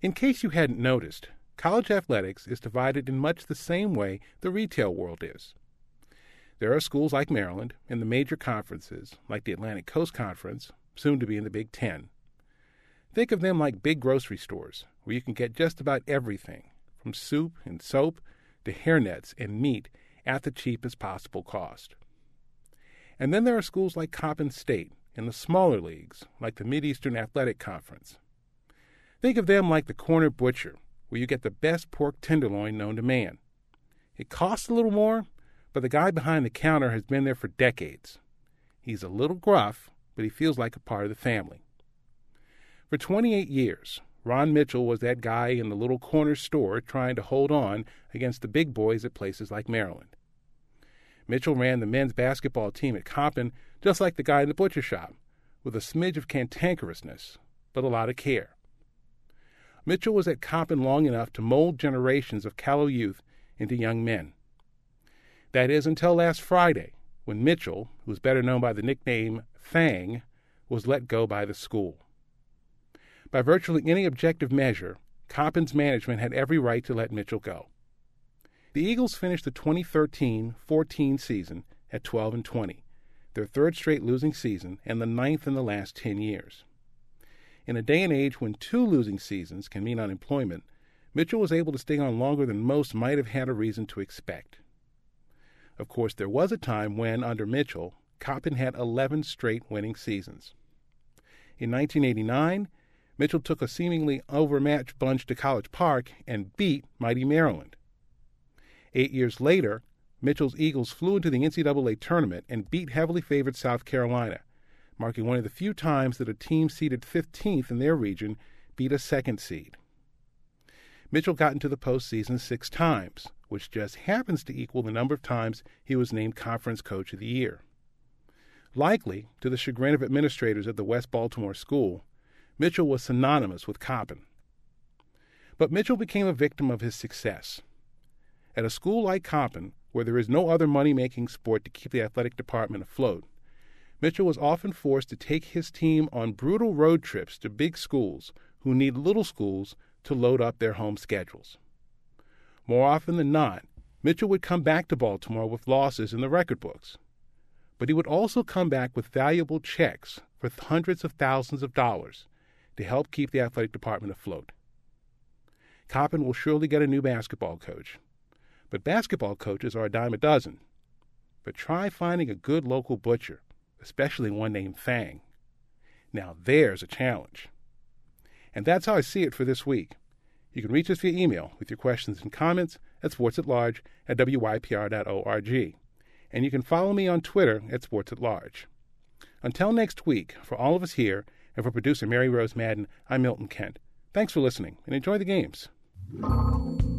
In case you hadn't noticed, college athletics is divided in much the same way the retail world is. There are schools like Maryland and the major conferences, like the Atlantic Coast Conference, soon to be in the Big Ten. Think of them like big grocery stores, where you can get just about everything, from soup and soap to hairnets and meat at the cheapest possible cost. And then there are schools like Coppin State and the smaller leagues, like the Mideastern Athletic Conference. Think of them like the corner butcher, where you get the best pork tenderloin known to man. It costs a little more, but the guy behind the counter has been there for decades. He's a little gruff, but he feels like a part of the family. For 28 years, Ron Mitchell was that guy in the little corner store trying to hold on against the big boys at places like Maryland. Mitchell ran the men's basketball team at Coppin just like the guy in the butcher shop, with a smidge of cantankerousness, but a lot of care. Mitchell was at Coppin long enough to mold generations of callow youth into young men. That is until last Friday, when Mitchell, who was better known by the nickname Fang, was let go by the school. By virtually any objective measure, Coppin's management had every right to let Mitchell go. The Eagles finished the 2013-14 season at 12-20, their third straight losing season and the ninth in the last 10 years. In a day and age when 2 losing seasons can mean unemployment, Mitchell was able to stay on longer than most might have had a reason to expect. Of course, there was a time when, under Mitchell, Coppin had 11 straight winning seasons. In 1989, Mitchell took a seemingly overmatched bunch to College Park and beat mighty Maryland. 8 years later, Mitchell's Eagles flew into the NCAA tournament and beat heavily favored South Carolina, marking one of the few times that a team seeded 15th in their region beat a second seed. Mitchell got into the postseason 6 times, which just happens to equal the number of times he was named Conference Coach of the Year. Likely, to the chagrin of administrators at the West Baltimore School, Mitchell was synonymous with Coppin. But Mitchell became a victim of his success. At a school like Coppin, where there is no other money-making sport to keep the athletic department afloat, Mitchell was often forced to take his team on brutal road trips to big schools who need little schools to load up their home schedules. More often than not, Mitchell would come back to Baltimore with losses in the record books. But he would also come back with valuable checks for hundreds of thousands of dollars to help keep the athletic department afloat. Coppin will surely get a new basketball coach, but basketball coaches are a dime a dozen. But try finding a good local butcher, especially one named Fang. Now there's a challenge. And that's how I see it for this week. You can reach us via email with your questions and comments at sportsatlarge@wypr.org. And you can follow me on Twitter at sportsatlarge. Until next week, for all of us here, and for producer Mary Rose Madden, I'm Milton Kent. Thanks for listening, and enjoy the games.